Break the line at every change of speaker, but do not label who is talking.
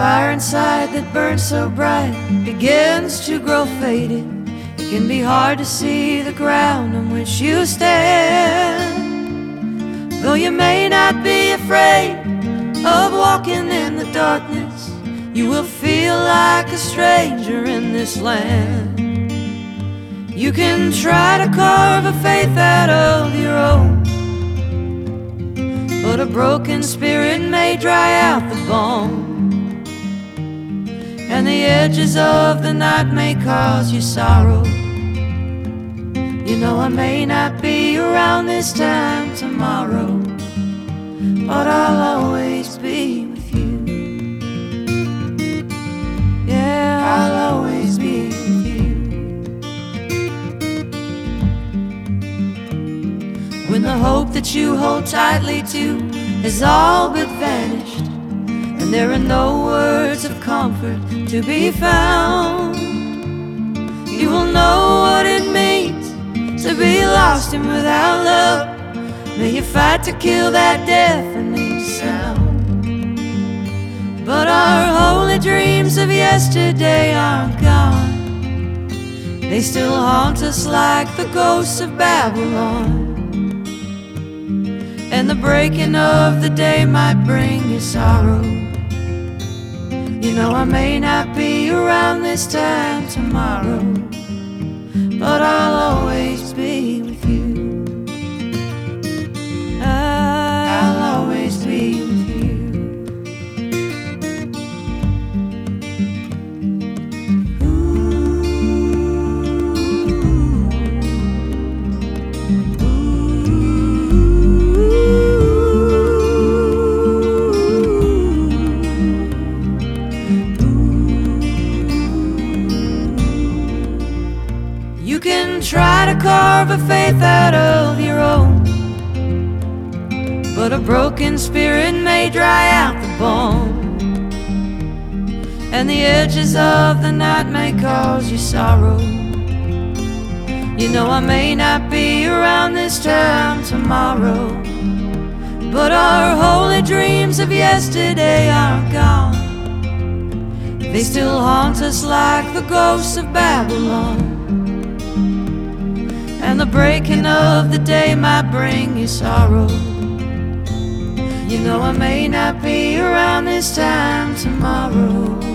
fire inside that burns so bright begins to grow faded. It can be hard to see the ground on which you stand. Though you may not be afraid of walking in the darkness, you will feel like a stranger in this land. You can try to carve a faith out of your own, but a broken spirit may dry out the bone, and the edges of the night may cause you sorrow. You know I may not be around this time tomorrow, but I'll always be with you. Yeah, I'll always be with you. When the hope that you hold tightly to has all but vanished, and there are no words of comfort to be found, you will know what it means to be lost and without love. May you fight to kill that deafening sound. But our holy dreams of yesterday are gone. They still haunt us like the ghosts of Babylon, and the breaking of the day might bring you sorrow. You know I may not be around this time tomorrow, but I'll always be with you. I'll always be with you. You can try to carve a faith out of your own, but a broken spirit may dry out the bone, and the edges of the night may cause you sorrow. You know I may not be around this time tomorrow, but our holy dreams of yesterday are gone. They still haunt us like the ghosts of Babylon, and the breaking of the day might bring you sorrow. You know I may not be around this time tomorrow,